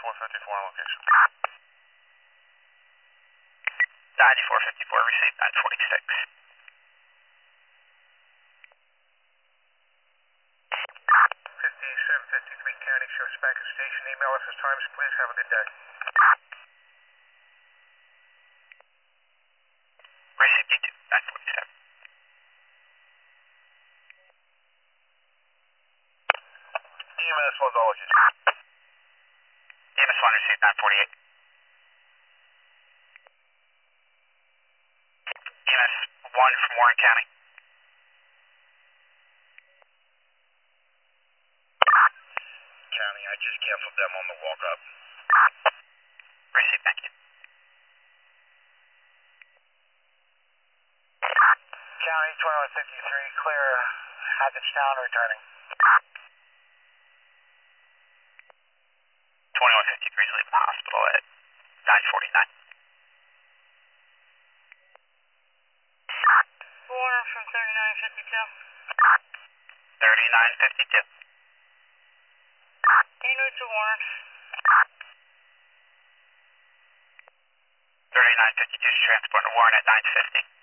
9454 on location. 9454, received 946. 5753 County, show us back at station. Email us as times, please. Have a good day. Received D2, 947. EMS Los Angeles. EMS 1 received 948. EMS 1 from Warren County. County, I just canceled them on the walk up. Received, thank you. County 2153, clear Hackettstown, returning. 2153 is leaving the hospital at 949. Warren from 3952. 3952. Eno to Warren. 3952 is transporting to Warren at 950.